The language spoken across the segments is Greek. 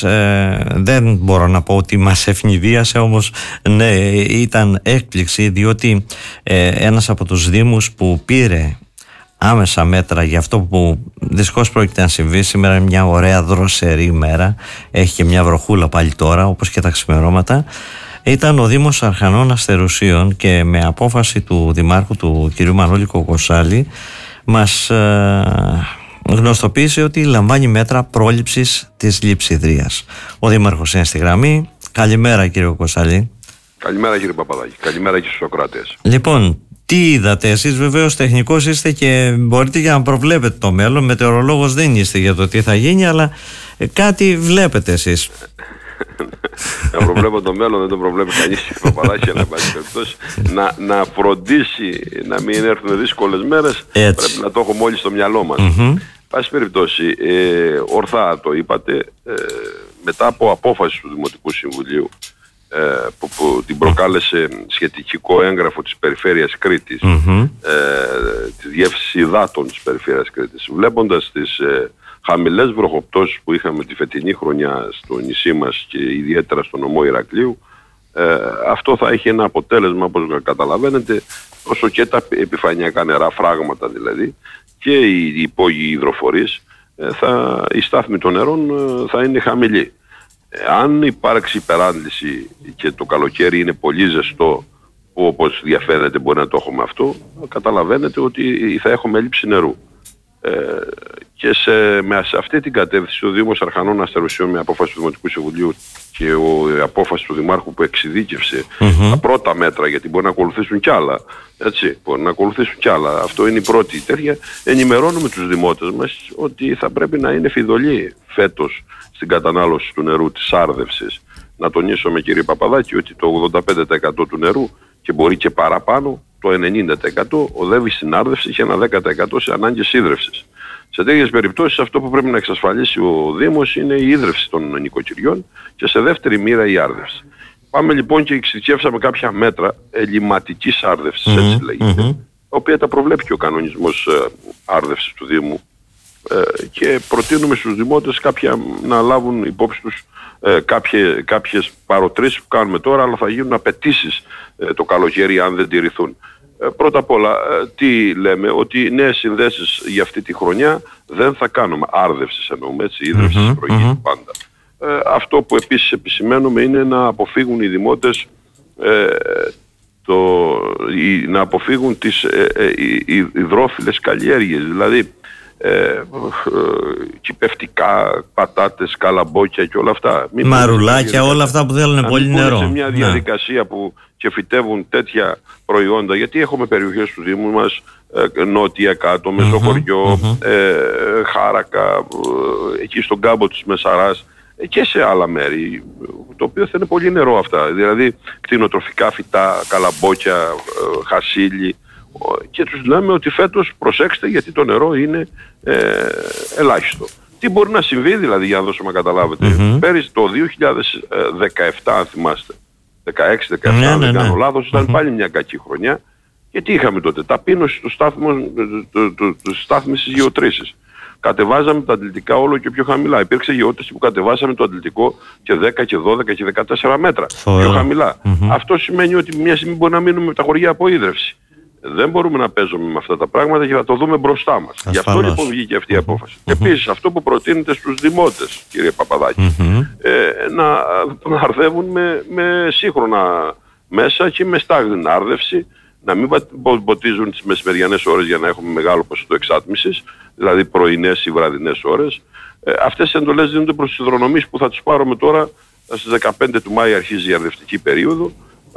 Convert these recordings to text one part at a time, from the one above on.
δεν μπορώ να πω ότι μας ευνηδίασε, όμως ναι, ήταν έκπληξη, διότι ένας από τους δήμους που πήρε άμεσα μέτρα για αυτό που δυστυχώς πρόκειται να συμβεί σήμερα, είναι μια ωραία δροσερή ημέρα, έχει και μια βροχούλα πάλι τώρα όπως και τα ξημερώματα, ήταν ο Δήμος Αρχανών Αστερουσίων, και με απόφαση του Δημάρχου του κ. Μανώλη Κοκοσάλη μας γνωστοποίησε ότι λαμβάνει μέτρα πρόληψης της λειψιδρίας. Ο Δήμαρχος είναι στη γραμμή. Καλημέρα κύριε Κοκοσάλη. Καλημέρα κύριε Παπαδάκη, καλημέρα και στους ακροατές. Λοιπόν, τι είδατε εσείς? Βεβαίως τεχνικός είστε και μπορείτε για να προβλέπετε το μέλλον, μετεωρολόγος δεν είστε για το τι θα γίνει, αλλά κάτι βλέπετε εσείς. Να προβλέπω το μέλλον δεν το προβλέπει κανείς κύριε Παπαδάκη, αλλά να φροντίσει να μην έρθουν δύσκολες μέρες, πρέπει να το έχουμε όλοι στο μυαλό μας. Πάση περιπτώσει, ορθά το είπατε, μετά από απόφαση του Δημοτικού Συμβουλίου που την προκάλεσε σχετικό έγγραφο της Περιφέρειας Κρήτης, της Διεύθυνσης Υδάτων της Περιφέρειας Κρήτης, βλέποντας τις χαμηλές βροχοπτώσεις που είχαμε τη φετινή χρονιά στο νησί μας και ιδιαίτερα στο νομό Ηρακλείου, αυτό θα έχει ένα αποτέλεσμα, όπως καταλαβαίνετε, όσο και τα επιφανειακά νερά, φράγματα δηλαδή, και οι υπόγειοι υδροφορείς, η στάθμη των νερών θα είναι χαμηλή. Αν υπάρξει υπεράντληση και το καλοκαίρι είναι πολύ ζεστό, που όπως διαφαίνεται μπορεί να το έχουμε αυτό, καταλαβαίνετε ότι θα έχουμε έλλειψη νερού. Και σε αυτή την κατεύθυνση ο Δήμος Αρχανών Αστερουσίων, με απόφαση του Δημοτικού Συμβουλίου και η απόφαση του Δημάρχου που εξειδίκευσε τα πρώτα μέτρα, γιατί μπορεί να ακολουθήσουν κι άλλα, έτσι, μπορεί να ακολουθήσουν κι άλλα, αυτό είναι η πρώτη τέτοια, ενημερώνουμε τους δημότες μας ότι θα πρέπει να είναι φιδωλοί φέτος στην κατανάλωση του νερού, της άρδευσης. Να τονίσουμε κύριε Παπαδάκη ότι το 85% του νερού, και μπορεί και παραπάνω, το 90% οδεύει στην άρδευση και ένα 10% σε ανάγκες ίδρευσης. Σε τέτοιες περιπτώσεις αυτό που πρέπει να εξασφαλίσει ο Δήμος είναι η ίδρυυση των νοικοκυριών και σε δεύτερη μοίρα η άρδευση. Πάμε λοιπόν και εξειδικεύσαμε κάποια μέτρα ελλειμματικής άρδευσης, έτσι λέγεται, τα οποία τα προβλέπει και ο κανονισμός άρδευσης του Δήμου, και προτείνουμε στους δημότες να λάβουν υπόψη τους κάποιες παροτρήσεις που κάνουμε τώρα, αλλά θα γίνουν απαιτήσεις το καλοκαίρι αν δεν τηρηθούν. Πρώτα απ' όλα, τι λέμε, ότι νέες συνδέσεις για αυτή τη χρονιά δεν θα κάνουμε. Άρδευσης εννοούμε, έτσι, ίδρυυσης προηγείται πάντα. Αυτό που επίσης επισημαίνουμε είναι να αποφύγουν οι δημότες να αποφύγουν τις υδρόφιλες καλλιέργειες, δηλαδή κυπευτικά, πατάτες, καλαμπόκια και όλα αυτά. Μαρουλάκια, όλα αυτά που θέλουν πολύ νερό. Σε μια διαδικασία που και φυτεύουν τέτοια προϊόντα, γιατί έχουμε περιοχές του Δήμου μας, νότια κάτω, Μεσοχωριό, Χάρακα, εκεί στον κάμπο της Μεσαράς και σε άλλα μέρη, το οποίο θέλει πολύ νερό αυτά, δηλαδή κτηνοτροφικά φυτά, καλαμπόκια, χασίλι, και τους λέμε ότι φέτος προσέξτε γιατί το νερό είναι ελάχιστο. Τι μπορεί να συμβεί δηλαδή, για να δώσουμε να καταλάβετε. Πέρυσι το 2017, αν θυμάστε, 16-17 αν δεν κάνω λάθος, ήταν πάλι μια κακή χρονιά. Και τι είχαμε τότε? Ταπείνωση του στάθμισης γεωτρήσης. Κατεβάζαμε τα αντλητικά όλο και πιο χαμηλά. Υπήρξε γεώτρηση που κατεβάσαμε το αντλητικό και 10 και 12 και 14 μέτρα πιο χαμηλά. Αυτό σημαίνει ότι μια στιγμή μπορεί να μείνουμε με τα χωριά από ίδρυυση. Δεν μπορούμε να παίζουμε με αυτά τα πράγματα και θα το δούμε μπροστά μας. Γι' αυτό λοιπόν βγήκε αυτή η απόφαση. Επίσης, αυτό που προτείνεται στους δημότες, κύριε Παπαδάκη, να αρδεύουν με σύγχρονα μέσα και με στάγνη άρδευση, να μην ποτίζουν τις μεσημεριανές ώρες για να έχουμε μεγάλο ποσοστό εξάτμισης, δηλαδή πρωινές ή βραδινές ώρες. Αυτές οι εντολές δίνονται προς τις υδρονομείς που θα τις πάρουμε τώρα. Στις 15 του Μάη αρχίζει η αρδευτική περίοδο.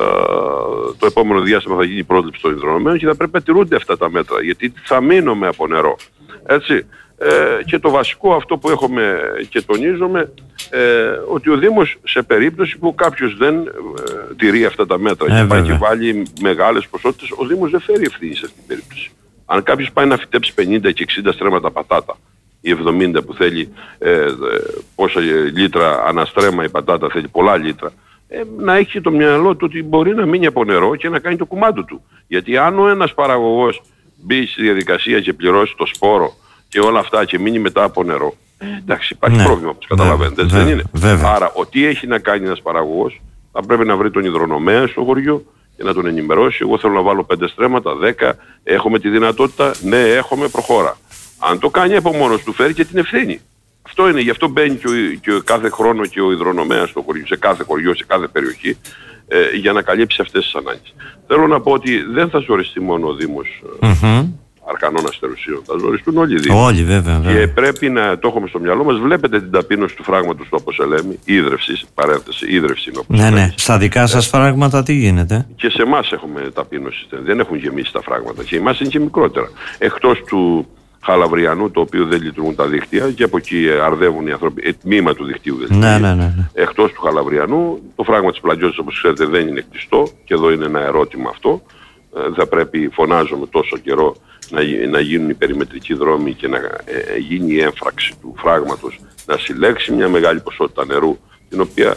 Το επόμενο διάστημα θα γίνει η πρόληψη των υδρονομίων και θα πρέπει να τηρούνται αυτά τα μέτρα, γιατί θα μείνουμε από νερό. Έτσι. Και το βασικό αυτό που έχουμε και τονίζουμε, ότι ο Δήμος σε περίπτωση που κάποιος δεν τηρεί αυτά τα μέτρα και πάει και βάλει μεγάλες ποσότητες, ο Δήμος δεν φέρει ευθύνη σε αυτή την περίπτωση. Αν κάποιος πάει να φυτέψει 50 και 60 στρέμματα πατάτα ή 70 που θέλει, πόσα λίτρα αναστρέμμα η πατάτα θέλει, πολλά λίτρα, να έχει το μυαλό του ότι μπορεί να μείνει από νερό και να κάνει το κουμάντο του. Γιατί αν ο ένας παραγωγός μπει στη διαδικασία και πληρώσει το σπόρο και όλα αυτά και μείνει μετά από νερό, Εντάξει, υπάρχει πρόβλημα, όπως καταλαβαίνετε, έτσι δεν είναι? Άρα, ό,τι έχει να κάνει ένας παραγωγός, θα πρέπει να βρει τον υδρονομέα στο χωριό και να τον ενημερώσει. Εγώ θέλω να βάλω 5 στρέμματα, 10, έχουμε τη δυνατότητα, ναι, έχουμε, προχώρα. Αν το κάνει από μόνος του, φέρει και την ευθύνη. Αυτό είναι, γι' αυτό μπαίνει και κάθε χρόνο και ο υδρονομέας στο χωριό, σε κάθε χωριό, σε κάθε περιοχή, για να καλύψει αυτές τις ανάγκες. Θέλω να πω ότι δεν θα ζοριστεί μόνο ο Δήμος Αρκανών Αστερουσίων, θα ζοριστούν όλοι οι Δήμοι. Όλοι, βέβαια. Και πρέπει να το έχουμε στο μυαλό μας. Βλέπετε την ταπείνωση του φράγματος του, όπως λέμε, ίδρυυση, παρένθεση, ίδρυυση είναι όπως λέμε. Ναι. Στα δικά σας φράγματα τι γίνεται? Και σε εμάς έχουμε ταπείνωση, δεν έχουν γεμίσει τα φράγματα. Και εμάς είναι και μικρότερα. Εκτός του Χαλαβριανού, το οποίο δεν λειτουργούν τα δίκτυα και από εκεί αρδεύουν οι άνθρωποι, τμήμα του δικτύου δηλαδή. Ναι. Εκτός του Χαλαβριανού, το φράγμα της Πλαγιώτης, όπως ξέρετε, δεν είναι κλειστό και εδώ είναι ένα ερώτημα αυτό. Θα πρέπει, φωνάζομαι τόσο καιρό, να γίνουν οι περιμετρικοί δρόμοι και να γίνει η έμφραξη του φράγματος, να συλλέξει μια μεγάλη ποσότητα νερού, την οποία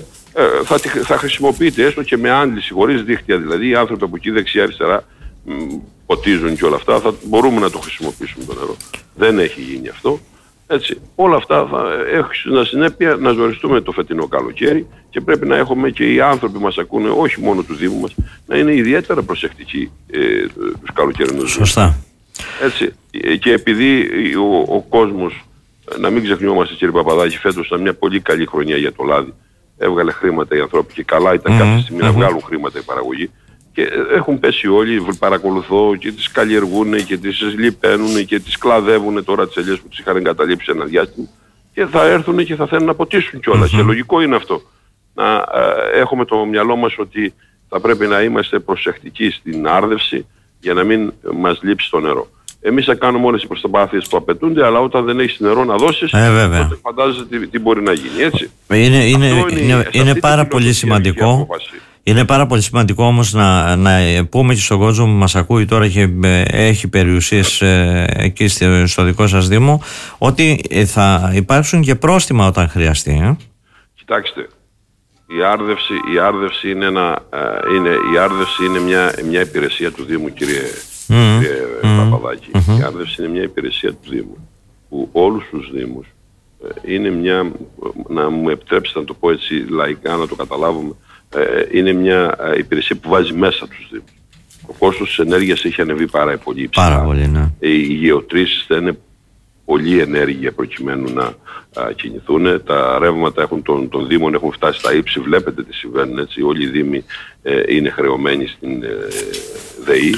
θα χρησιμοποιείται έστω και με άντληση, χωρίς δίκτυα. Δηλαδή οι άνθρωποι από εκεί δεξιά-αριστερά ποτίζουν και όλα αυτά, θα μπορούμε να το χρησιμοποιήσουμε το νερό. Δεν έχει γίνει αυτό. Έτσι, όλα αυτά θα έχουν συνέπεια να ζοριστούμε το φετινό καλοκαίρι και πρέπει να έχουμε και οι άνθρωποι μας ακούνε, όχι μόνο του Δήμου μας, να είναι ιδιαίτερα προσεκτικοί τους καλοκαιρινούς. Σωστά. Έτσι, και επειδή ο κόσμος, να μην ξεχνιόμαστε κύριε Παπαδάκη, φέτος ήταν μια πολύ καλή χρονιά για το λάδι. Έβγαλε χρήματα οι άνθρωποι και καλά ήταν κάποια στιγμή να βγάλουν χρήματα η παραγωγή. Και έχουν πέσει όλοι, παρακολουθώ και τις καλλιεργούν και τις λιπαίνουν και τις κλαδεύουν τώρα τις ελιές που τις είχαν εγκαταλείψει ένα διάστημα και θα έρθουν και θα θέλουν να ποτίσουν κιόλας. Και λογικό είναι αυτό. Να έχουμε το μυαλό μας ότι θα πρέπει να είμαστε προσεκτικοί στην άρδευση για να μην μας λείψει το νερό. Εμείς θα κάνουμε όλες τις προσπάθειες που απαιτούνται, αλλά όταν δεν έχεις νερό να δώσεις, τότε φαντάζεσαι τι μπορεί να γίνει, έτσι. Είναι πάρα πολύ σημαντικό. Είναι πάρα πολύ σημαντικό όμως να πούμε και στον κόσμο που μας ακούει τώρα και έχει περιουσίες εκεί στο δικό σας Δήμο, ότι θα υπάρξουν και πρόστιμα όταν χρειαστεί. Κοιτάξτε, η άρδευση είναι μια υπηρεσία του Δήμου, κύριε Παπαδάκη. Η άρδευση είναι μια υπηρεσία του Δήμου που όλους τους Δήμους είναι μια, να μου επιτρέψετε να το πω έτσι λαϊκά να το καταλάβουμε, είναι μια υπηρεσία που βάζει μέσα τους Δήμους. Ο κόστος της ενέργειας έχει ανεβεί πάρα πολύ υψηλά. Πάρα πολύ, ναι. Οι γεωτρήσεις θα είναι πολλή ενέργεια προκειμένου να κινηθούν. Τα ρεύματα των Δήμων έχουν φτάσει στα ύψη. Βλέπετε τι συμβαίνουν, έτσι. Όλοι οι Δήμοι είναι χρεωμένοι στην ΔΕΗ.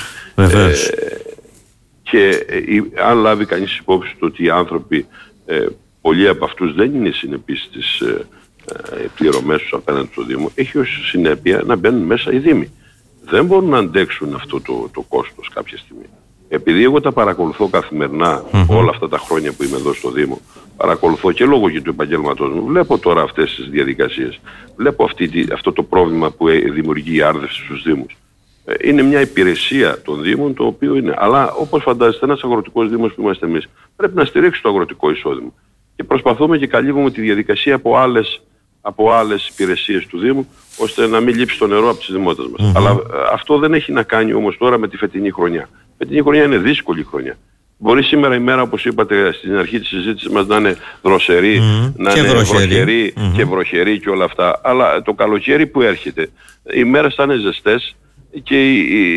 Και αν λάβει κανείς υπόψη του ότι οι άνθρωποι, πολλοί από αυτούς δεν είναι συνεπείς στις πληρωμές τους απέναντι στο Δήμο, έχει ως συνέπεια να μπαίνουν μέσα οι Δήμοι. Δεν μπορούν να αντέξουν αυτό το κόστος κάποια στιγμή. Επειδή εγώ τα παρακολουθώ καθημερινά όλα αυτά τα χρόνια που είμαι εδώ στο Δήμο, παρακολουθώ και λόγω και του επαγγέλματός μου, βλέπω τώρα αυτές τις διαδικασίες, βλέπω αυτό το πρόβλημα που δημιουργεί η άρδευση στους Δήμους. Είναι μια υπηρεσία των Δήμων το οποίο είναι. Αλλά όπως φαντάζεστε, ένας αγροτικός Δήμος που είμαστε εμείς πρέπει να στηρίξει το αγροτικό εισόδημα. Και προσπαθούμε και καλύβουμε τη διαδικασία από άλλες υπηρεσίες του Δήμου, ώστε να μην λείψει το νερό από τις δημότες μας. Αλλά αυτό δεν έχει να κάνει όμως τώρα με τη φετινή χρονιά. Η φετινή χρονιά είναι δύσκολη χρονιά. Μπορεί σήμερα η μέρα, όπως είπατε στην αρχή της συζήτησης μας, να είναι δροσερή, να είναι βροχερή και βροχερή και όλα αυτά. Αλλά το καλοκαίρι που έρχεται, οι μέρες θα είναι ζεστές και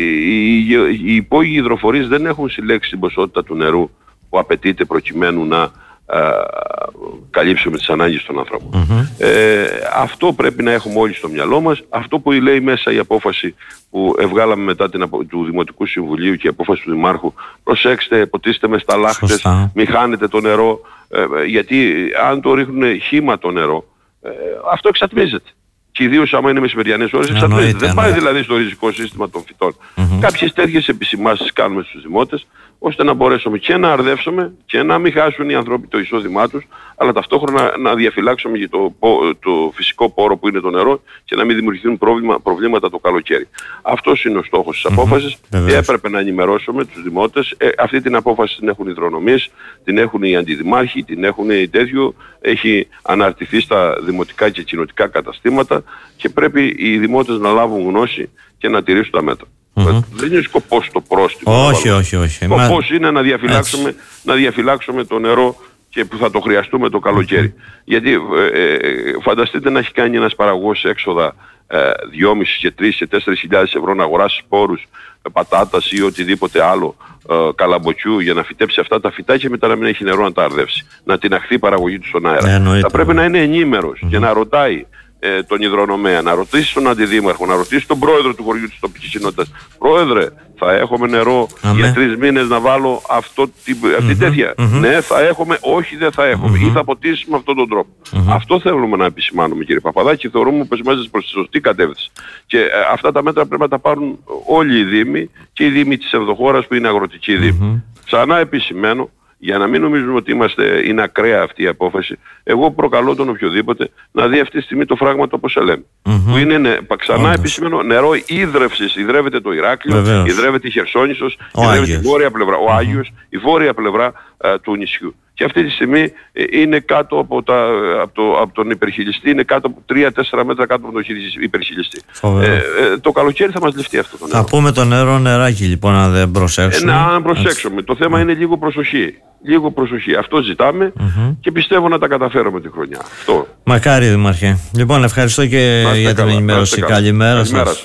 οι υπόγειοι υδροφορείς δεν έχουν συλλέξει την ποσότητα του νερού που απαιτείται προκειμένου να καλύψουμε τις ανάγκες των ανθρώπων. Αυτό πρέπει να έχουμε όλοι στο μυαλό μας. Αυτό που λέει μέσα η απόφαση που βγάλαμε μετά του Δημοτικού Συμβουλίου και η απόφαση του Δημάρχου, προσέξτε, ποτίστε με σταλάχτες, μην χάνετε το νερό, γιατί αν το ρίχνουν χύμα το νερό, αυτό εξατμίζεται. Και ιδίως άμα είναι μεσημεριανές ώρες, εξατμίζεται. Δεν πάει δηλαδή στο ριζικό σύστημα των φυτών. Κάποιες τέτοιες επισημάσεις κάνουμε στους δημότες, ώστε να μπορέσουμε και να αρδεύσουμε και να μην χάσουν οι άνθρωποι το εισόδημά τους, αλλά ταυτόχρονα να διαφυλάξουμε και το φυσικό πόρο που είναι το νερό και να μην δημιουργηθούν προβλήματα το καλοκαίρι. Αυτός είναι ο στόχος της απόφασης. Έπρεπε να ενημερώσουμε τους δημότες. Αυτή την απόφαση την έχουν οι υδρονομείς, την έχουν οι αντιδημάρχοι, την έχουν οι τέτοιου. Έχει αναρτηθεί στα δημοτικά και κοινοτικά καταστήματα και πρέπει οι δημότες να λάβουν γνώση και να τηρήσουν τα μέτρα. Δεν είναι σκοπός το πρόστιμο. Όχι. Σκοπός είναι να διαφυλάξουμε το νερό και που θα το χρειαστούμε το καλοκαίρι. Γιατί φανταστείτε να έχει κάνει ένας παραγωγός έξοδα 2,5 και 3 και 4.000 ευρώ να αγοράσει σπόρους, πατάτας ή οτιδήποτε άλλο, καλαμποκιού, για να φυτέψει αυτά τα φυτά και μετά να μην έχει νερό να τα αρδεύσει. Να τιναχθεί η παραγωγή του στον αέρα. Θα πρέπει να είναι ενήμερος και να ρωτάει τον υδρονομέα, να ρωτήσει τον αντιδήμαρχο, να ρωτήσει τον πρόεδρο του χωριού της τοπικής κοινότητας. Πρόεδρε, θα έχουμε νερό για 3 μήνες να βάλω αυτή τέτοια? Ναι, θα έχουμε, όχι δεν θα έχουμε. Ή θα ποτίσεις με αυτόν τον τρόπο. Αυτό θέλουμε να επισημάνουμε, κύριε Παπαδάκη, και θεωρούμε πως είμαστε προς τη σωστή κατεύθυνση. Και αυτά τα μέτρα πρέπει να τα πάρουν όλοι οι δήμοι και οι δήμοι της ενδοχώρας που είναι αγροτικοί δήμοι. Ξανά επισημαίνω, για να μην νομίζουμε ότι είναι ακραία αυτή η απόφαση, εγώ προκαλώ τον οποιοδήποτε να δει αυτή τη στιγμή το φράγμα του όπως λέμε. Που είναι, ξανά επισημαίνω, νερό ίδρευσης. Ιδρεύεται το Ηράκλειο, ιδρεύεται η Χερσόνησος, ιδρεύεται η βόρεια πλευρά, ο Άγιος, η βόρεια πλευρά του νησιού. Και αυτή τη στιγμή είναι κάτω από τον υπερχειλιστή, είναι κάτω από 3-4 μέτρα κάτω από τον υπερχειλιστή. Το καλοκαίρι θα μας ληφθεί αυτό το νερό. Θα πούμε το νεράκι λοιπόν, αν δεν προσέξουμε. Να προσέξουμε. Το θέμα είναι λίγο προσοχή. Λίγο προσοχή. Αυτό ζητάμε και πιστεύω να τα καταφέρουμε τη χρονιά. Αυτό. Μακάρι, Δήμαρχε. Λοιπόν, ευχαριστώ και για την ενημέρωση. Καλημέρα σας.